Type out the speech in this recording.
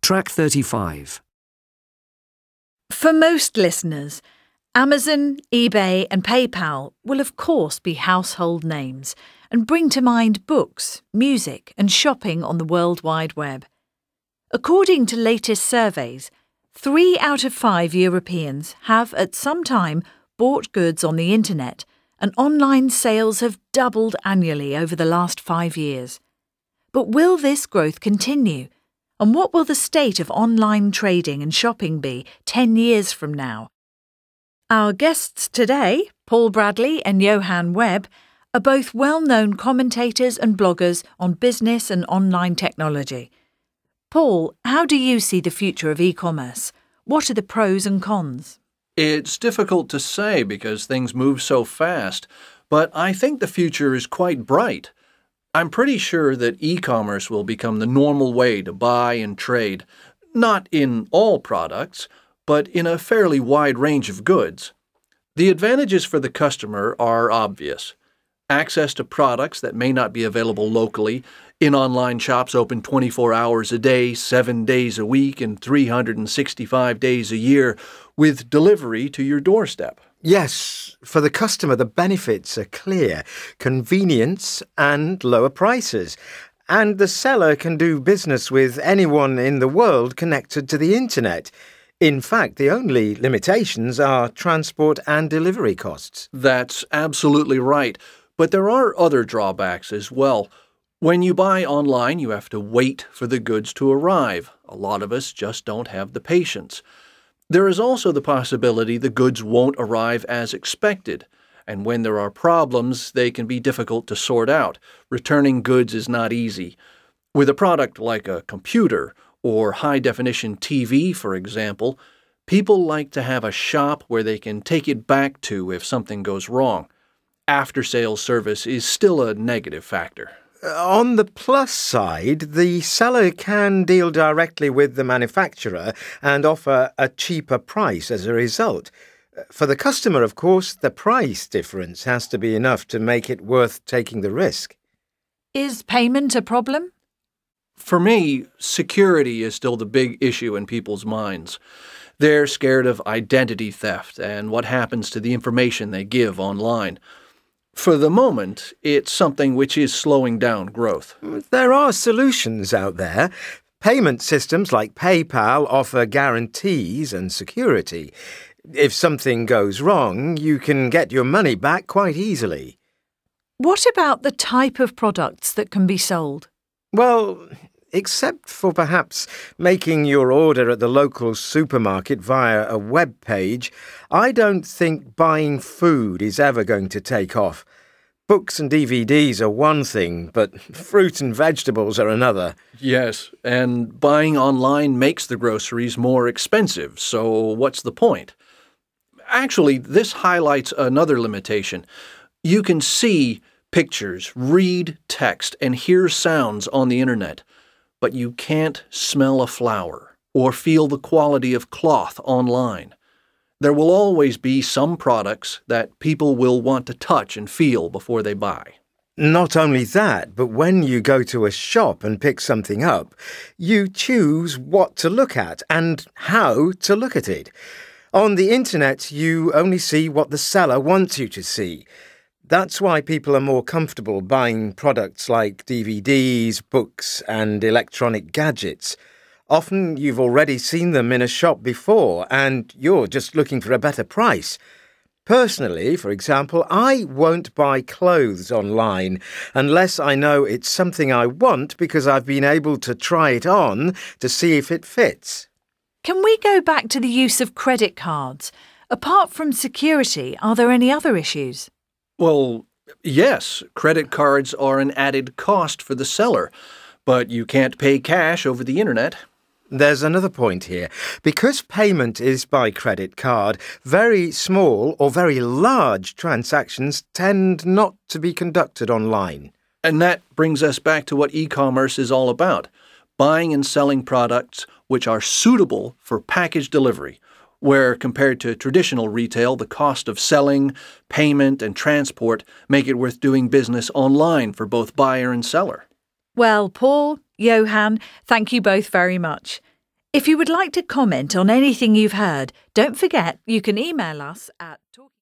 Track 35. For most listeners, Amazon, eBay and PayPal will of course be household names and bring to mind books, music and shopping on the World Wide Web. According to latest surveys, 3 out of 5 Europeans have at some time bought goods on the internet, and online sales have doubled annually over the last 5 years. But will this growth continue? And what will the state of online trading and shopping be 10 years from now? Our guests today, Paul Bradley and Johan Webb, are both well-known commentators and bloggers on business and online technology. Paul, how do you see the future of e-commerce? What are the pros and cons? It's difficult to say because things move so fast, but I think the future is quite bright. I'm pretty sure that e-commerce will become the normal way to buy and trade, not in all products, but in a fairly wide range of goods. The advantages for the customer are obvious. Access to products that may not be available locally in online shops open 24 hours a day, 7 days a week, and 365 days a year, with delivery to your doorstep. Yes, for the customer, the benefits are clear: convenience and lower prices. And the seller can do business with anyone in the world connected to the internet. In fact, the only limitations are transport and delivery costs. That's absolutely right, but there are other drawbacks as well. When you buy online, you have to wait for the goods to arrive. A lot of us just don't have the patience. There is also the possibility the goods won't arrive as expected, and when there are problems, they can be difficult to sort out. Returning goods is not easy. With a product like a computer or high-definition TV, for example, people like to have a shop where they can take it back to if something goes wrong. After-sales service is still a negative factor. On the plus side, the seller can deal directly with the manufacturer and offer a cheaper price as a result. For the customer, of course, the price difference has to be enough to make it worth taking the risk. Is payment a problem? For me, security is still the big issue in people's minds. They're scared of identity theft and what happens to the information they give online. For the moment, it's something which is slowing down growth. There are solutions out there. Payment systems like PayPal offer guarantees and security. If something goes wrong, you can get your money back quite easily. What about the type of products that can be sold? Well, except for perhaps making your order at the local supermarket via a web page, I don't think buying food is ever going to take off. Books and DVDs are one thing, but fruit and vegetables are another. Yes, and buying online makes the groceries more expensive, so what's the point? Actually, this highlights another limitation. You can see pictures, read text, and hear sounds on the internet, but you can't smell a flower or feel the quality of cloth online. There will always be some products that people will want to touch and feel before they buy. Not only that, but when you go to a shop and pick something up, you choose what to look at and how to look at it. On the internet, you only see what the seller wants you to see. That's why people are more comfortable buying products like DVDs, books, and electronic gadgets. Often you've already seen them in a shop before, and you're just looking for a better price. Personally, for example, I won't buy clothes online unless I know it's something I want because I've been able to try it on to see if it fits. Can we go back to the use of credit cards? Apart from security, are there any other issues? Well, yes, credit cards are an added cost for the seller, but you can't pay cash over the internet. There's another point here. Because payment is by credit card, very small or very large transactions tend not to be conducted online. And that brings us back to what e-commerce is all about, buying and selling products which are suitable for package delivery, where compared to traditional retail, the cost of selling, payment, and transport make it worth doing business online for both buyer and seller. Well, Paul, Johan, thank you both very much. If you would like to comment on anything you've heard, don't forget you can email us at